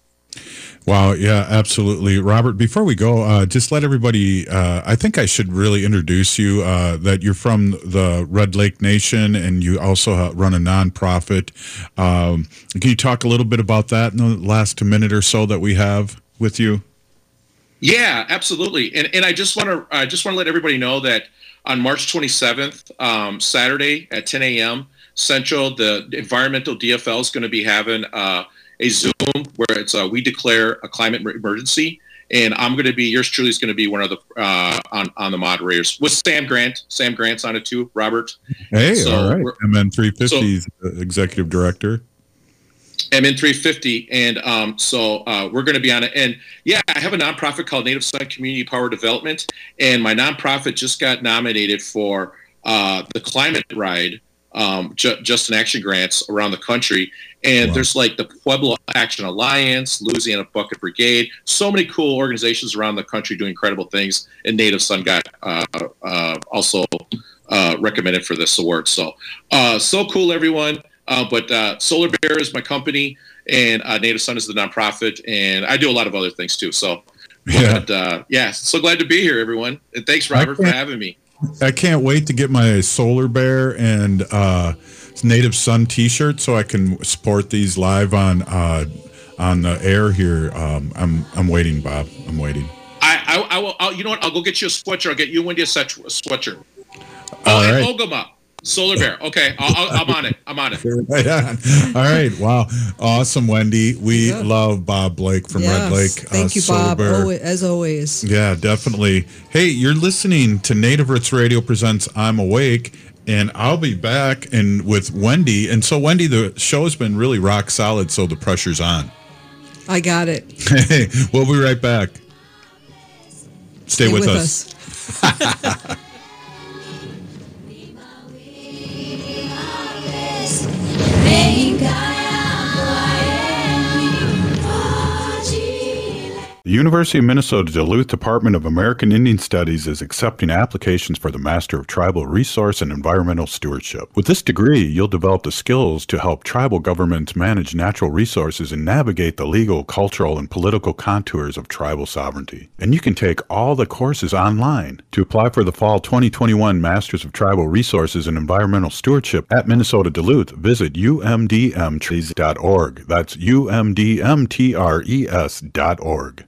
Wow. Yeah, absolutely. Robert, before we go, uh, just let everybody, uh, I think I should really introduce you, uh, that you're from the Red Lake Nation and you also run a nonprofit. Um, can you talk a little bit about that in the last minute or so that we have with you? Yeah, absolutely. And and I just want to I just want to let everybody know that on March twenty-seventh, um, Saturday at ten a.m. Central, the environmental D F L is going to be having uh, a Zoom where it's uh, we declare a climate emergency, and I'm going to be yours truly is going to be one of the uh, on on the moderators with Sam Grant. Sam Grant's on it too. Robert. Hey, so all right. M N three fifty's so, executive director. M N three fifty, and um, so uh, we're going to be on it. And yeah, I have a nonprofit called Native Son Community Power Development, and my nonprofit just got nominated for uh, the Climate Ride, um, ju- Just in Action grants around the country. And wow. There's like the Pueblo Action Alliance, Louisiana Bucket Brigade, so many cool organizations around the country doing incredible things. And Native Son got uh, uh, also uh, recommended for this award. So, uh, so cool, everyone. Uh, but uh, Solar Bear is my company, and uh, Native Son is the nonprofit, and I do a lot of other things too. So, yeah, but, uh, yeah, so glad to be here, everyone, and thanks, Robert, for having me. I can't wait to get my Solar Bear and uh, Native Son T-shirt so I can support these live on uh, on the air here. Um, I'm I'm waiting, Bob. I'm waiting. I I, I will. I'll, you know what? I'll go get you a sweatshirt. I'll get you and Wendy a sweatshirt. Oh, All and right. Ogama. Solar Bear. Okay, I'll, I'll, I'm on it. I'm on it. Right on. All right. Wow. Awesome, Wendy. We yeah. love Bob Blake from yes. Red Lake. Thank uh, you, Solar Bob, Bear. always, as always. Yeah, definitely. Hey, you're listening to Native Roots Radio presents I'm Awake, and I'll be back and with Wendy. And so, Wendy, the show has been really rock solid, so the pressure's on. I got it. Hey, we'll be right back. Stay, Stay with, with us. us. The University of Minnesota Duluth Department of American Indian Studies is accepting applications for the Master of Tribal Resource and Environmental Stewardship. With this degree, you'll develop the skills to help tribal governments manage natural resources and navigate the legal, cultural, and political contours of tribal sovereignty. And you can take all the courses online. To apply for the fall twenty twenty-one Masters of Tribal Resources and Environmental Stewardship at Minnesota Duluth, visit U M D M trees dot org. That's U M D M trees dot org.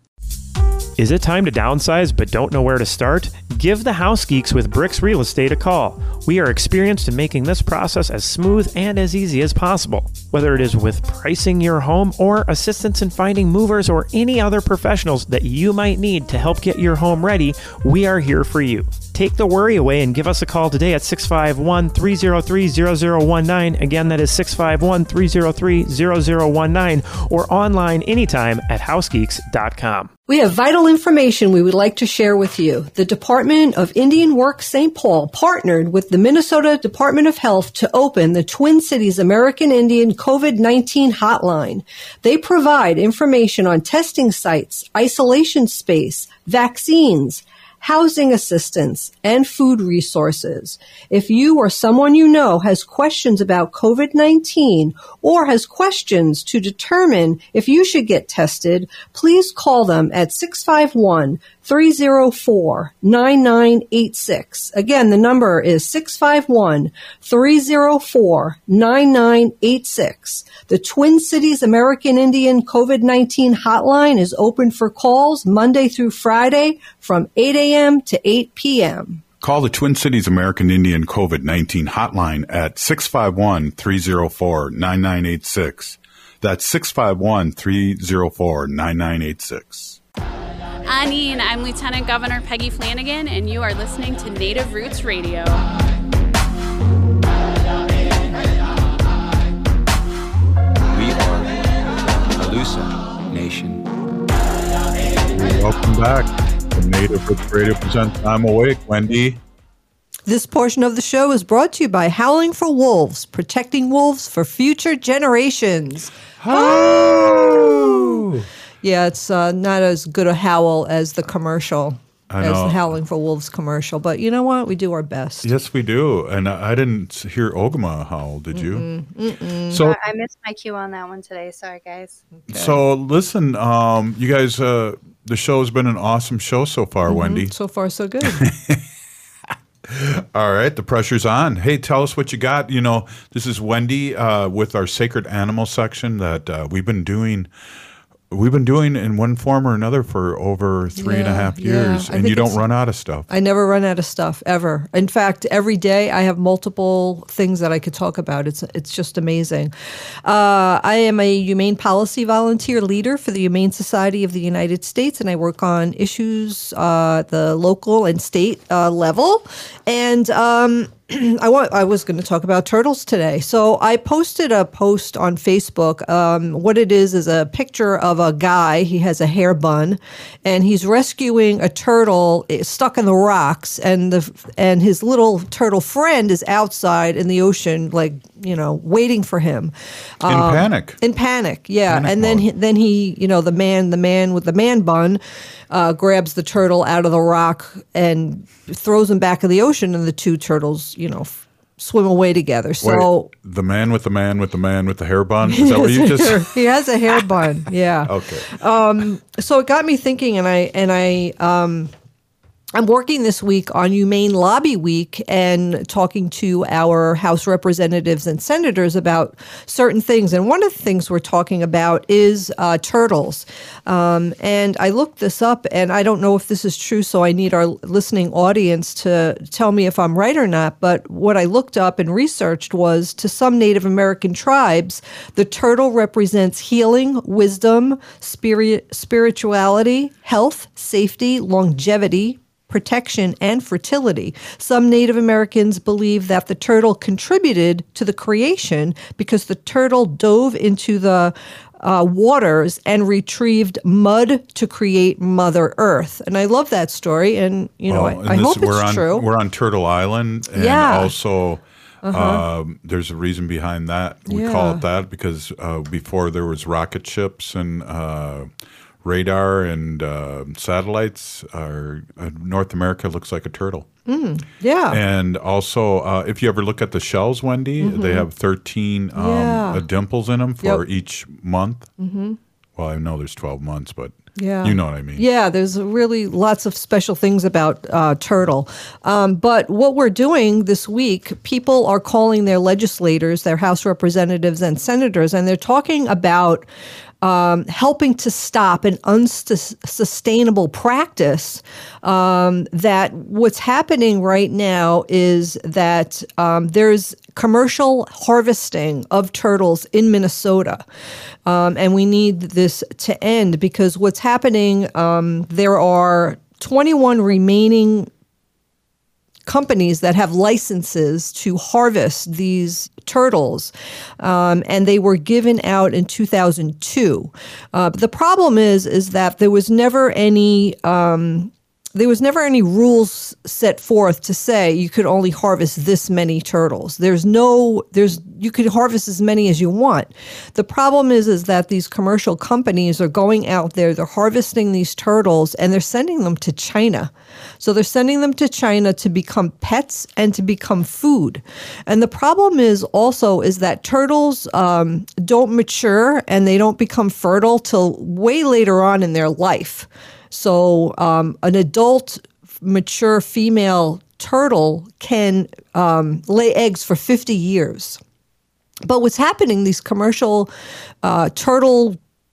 Is it time to downsize but don't know where to start? Give the House Geeks with Bricks Real Estate a call. We are experienced in making this process as smooth and as easy as possible. Whether it is with pricing your home or assistance in finding movers or any other professionals that you might need to help get your home ready, we are here for you. Take the worry away and give us a call today at six five one, three oh three, zero zero one nine. Again, that is six five one, three oh three, zero zero one nine, or online anytime at house geeks dot com. We have vital information we would like to share with you. The Department of Indian Work Saint Paul partnered with the Minnesota Department of Health to open the Twin Cities American Indian COVID nineteen hotline. They provide information on testing sites, isolation space, vaccines, housing assistance, and food resources. If you or someone you know has questions about COVID nineteen or has questions to determine if you should get tested, please call them at six five one, three oh four, nine nine eight six. Again, the number is six five one, three oh four, nine nine eight six. The Twin Cities American Indian COVID nineteen hotline is open for calls Monday through Friday from eight a.m. to eight p.m. Call the Twin Cities American Indian COVID nineteen hotline at six five one, three oh four, nine nine eight six. That's six five one, three oh four, nine nine eight six. Anine, I'm Lieutenant Governor Peggy Flanagan, and you are listening to Native Roots Radio. We are Alusa Nation. Welcome back to Native Roots Radio presents I'm Awake, Wendy. This portion of the show is brought to you by Howling for Wolves, protecting wolves for future generations. Oh! Yeah, it's uh, not as good a howl as the commercial, I as know. the Howling for Wolves commercial. But you know what? We do our best. Yes, we do. And I didn't hear Ogama howl, did you? Mm-mm, mm-mm. So, I missed my cue on that one today. Sorry, guys. Okay. So listen, um, you guys, uh, the show has been an awesome show so far, Mm-hmm. Wendy. So far, so good. All right, the pressure's on. Hey, tell us what you got. You know, this is Wendy uh, with our Sacred Animal section that uh, we've been doing we've been doing in one form or another for over three yeah, and a half years, yeah. and you don't run out of stuff. I never run out of stuff, ever. In fact, every day I have multiple things that I could talk about. It's it's just amazing. Uh, I am a Humane Policy Volunteer Leader for the Humane Society of the United States, and I work on issues uh, at the local and state uh, level. And um, I want. I was going to talk about turtles today. So I posted a post on Facebook. Um, what it is is a picture of a guy. He has a hair bun, and he's rescuing a turtle stuck in the rocks. And the and his little turtle friend is outside in the ocean, like you know, waiting for him. In um, panic. In panic, yeah. Panic and then he, then he, you know, the man, the man with the man bun, uh, grabs the turtle out of the rock and throws him back in the ocean, and the two turtles, you know, f- swim away together. So Wait, the man with the man with the man with the hair bun, is that what you just? He has a hair bun. Yeah. Okay. Um, so it got me thinking, and I and I. Um, I'm working this week on Humane Lobby Week and talking to our House representatives and senators about certain things. And one of the things we're talking about is uh, turtles. Um, and I looked this up, and I don't know if this is true, so I need our listening audience to tell me if I'm right or not. But what I looked up and researched was, to some Native American tribes, the turtle represents healing, wisdom, spirit, spirituality, health, safety, longevity, protection, and fertility. Some Native Americans believe that the turtle contributed to the creation because the turtle dove into the uh, waters and retrieved mud to create Mother Earth. And I love that story, and you know, well, I, I this, hope it's we're on, true. We're on Turtle Island, and yeah. also Uh-huh. um, there's a reason behind that. We Yeah. call it that because uh, before there was rocket ships and uh, radar and uh, satellites, our, uh, North America looks like a turtle. Mm, yeah. And also, uh, if you ever look at the shells, Wendy, Mhm. they have thirteen um, Yeah. uh, dimples in them for Yep. each month. Mm-hmm. Well, I know there's twelve months, but Yeah. you know what I mean. Yeah, there's really lots of special things about uh, turtle. Um, but what we're doing this week, people are calling their legislators, their House representatives and senators, and they're talking about um, helping to stop an unsustainable practice. Um, that what's happening right now is that um, there's commercial harvesting of turtles in Minnesota. Um, and we need this to end, because what's happening, um, there are twenty-one remaining companies that have licenses to harvest these turtles, um, and they were given out in two thousand two. Uh, but the problem is, is that there was never any um, there was never any rules set forth to say you could only harvest this many turtles. There's no, there's, you could harvest as many as you want. The problem is, is that these commercial companies are going out there, they're harvesting these turtles, and they're sending them to China. So they're sending them to China to become pets and to become food. And the problem is also is that turtles um, don't mature and they don't become fertile till way later on in their life. So um, an adult, mature female turtle can um, lay eggs for fifty years. But what's happening, these commercial uh, turtle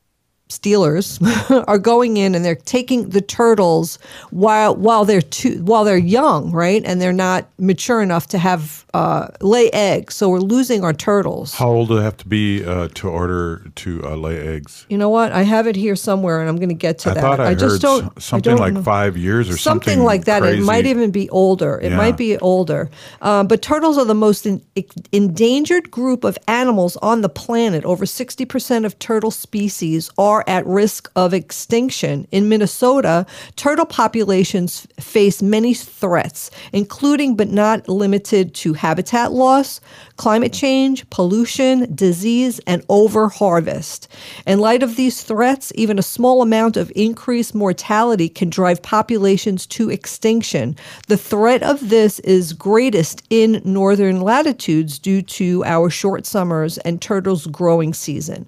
stealers are going in and they're taking the turtles while while they're too, while they're young, right? And they're not mature enough to have uh, lay eggs. So we're losing our turtles. How old do they have to be uh, to order to uh, lay eggs? You know what? I have it here somewhere, and I'm going to get to I that. thought I, I just heard don't s- something I don't like know. five years or something, something like that. Crazy. It might even be older. It Yeah. might be older. Um, but turtles are the most in, endangered group of animals on the planet. Over sixty percent of turtle species are at risk of extinction. In Minnesota, turtle populations face many threats, including but not limited to habitat loss, climate change, pollution, disease, and overharvest. In light of these threats, even a small amount of increased mortality can drive populations to extinction. The threat of this is greatest in northern latitudes due to our short summers and turtles' growing season.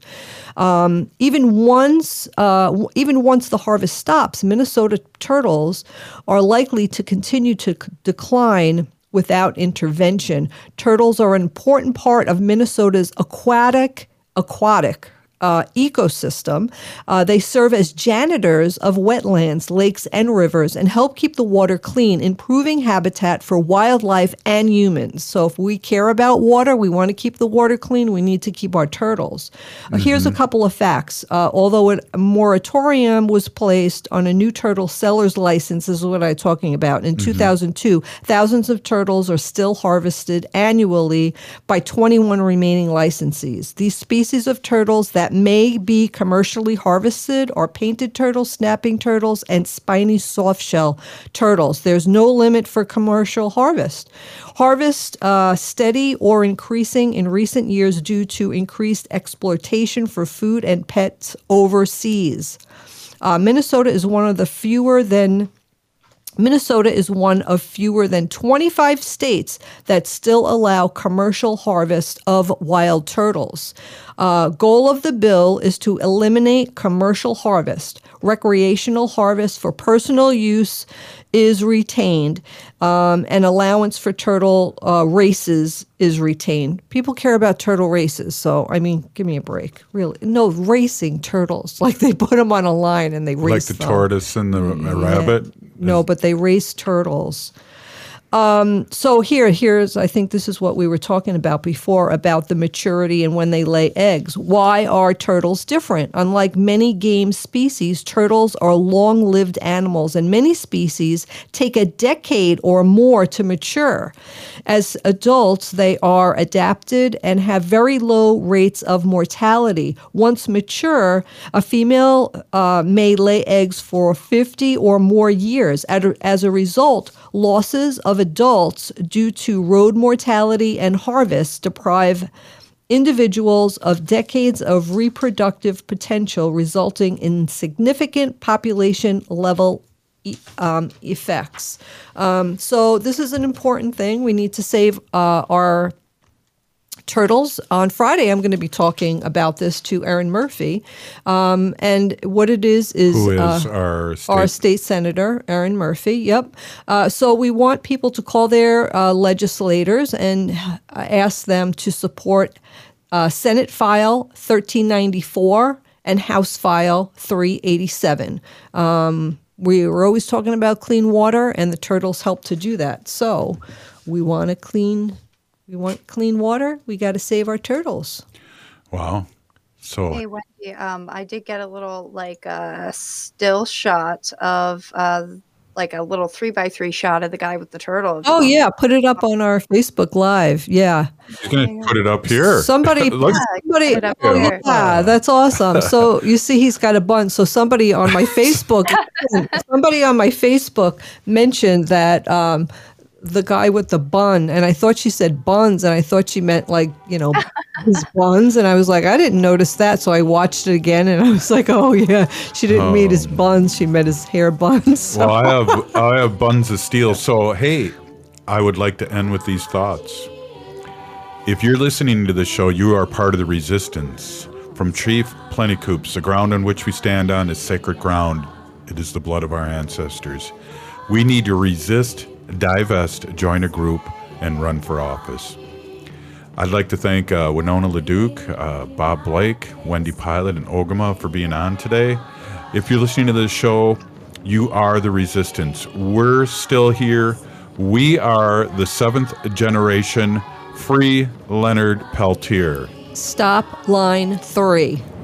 Um, even once, uh, w- even once the harvest stops, Minnesota turtles are likely to continue to c- decline without intervention. Turtles are an important part of Minnesota's aquatic aquatic uh, ecosystem. Uh, they serve as janitors of wetlands, lakes, and rivers and help keep the water clean, improving habitat for wildlife and humans. So if we care about water, we want to keep the water clean, we need to keep our turtles. Mm-hmm. Uh, here's a couple of facts. Uh, although a moratorium was placed on a new turtle seller's license, this is what I'm talking about, in mm-hmm. two thousand two, thousands of turtles are still harvested annually by twenty-one remaining licensees. These species of turtles that may be commercially harvested are painted turtles, snapping turtles, and spiny softshell turtles. There's no limit for commercial harvest. Harvest uh, steady or increasing in recent years due to increased exploitation for food and pets overseas. Uh, Minnesota is one of the fewer than Minnesota is one of fewer than twenty-five states that still allow commercial harvest of wild turtles. Uh, goal of the bill is to eliminate commercial harvest. Recreational harvest for personal use is retained, um, and allowance for turtle uh, races is retained. People care about turtle races, so, I mean, give me a break. Really. No, racing turtles. Like, they put them on a line and they race Like the them. tortoise and the Yeah. rabbit? No, but they race turtles. Um, so here, here's, I think this is what we were talking about before, about the maturity and when they lay eggs. Why are turtles different? Unlike many game species, turtles are long-lived animals, and many species take a decade or more to mature. As adults, they are adapted and have very low rates of mortality. Once mature, a female uh, may lay eggs for fifty or more years. As a result, losses of adults due to road mortality and harvest deprive individuals of decades of reproductive potential, resulting in significant population level um, effects. Um, so this is an important thing. We need to save uh, our turtles. On Friday, I'm going to be talking about this to Erin Murphy. Um, and what it is is, Who is uh, our state? our state senator, Erin Murphy. Yep. Uh, so we want people to call their uh, legislators and ask them to support uh, Senate File thirteen ninety-four and House File three eighty-seven. Um, we were always talking about clean water, and the turtles help to do that. So we want to clean We want clean water. We got to save our turtles. Wow. So Hey Wendy, um, I did get a little like a still shot of uh, like a little three by three shot of the guy with the turtle. Oh yeah, put it up on our Facebook Live. Yeah. he's going to put it up here. Somebody, Look- somebody, Put it up oh, here. yeah, that's awesome. So you see, he's got a bun. So somebody on my Facebook, somebody on my Facebook mentioned that um, the guy with the bun, and I thought she said buns, and I thought she meant like, you know, his buns, and I was like, I didn't notice that, so I watched it again, and I was like, oh yeah, she didn't mean his buns, she meant his hair buns. So. Well, I have I have buns of steel. So hey, I would like to end with these thoughts. If you're listening to the show, you are part of the resistance. From Chief Plentycoops, the ground on which we stand on is sacred ground. It is the blood of our ancestors. We need to resist, divest, join a group, and run for office. I'd like to thank uh, Winona LaDuke, uh, Bob Blake, Wendy Pilot, and Ogama for being on today. If you're listening to this show, you are the resistance. We're still here. We are the seventh generation Free Leonard Peltier. Stop line three.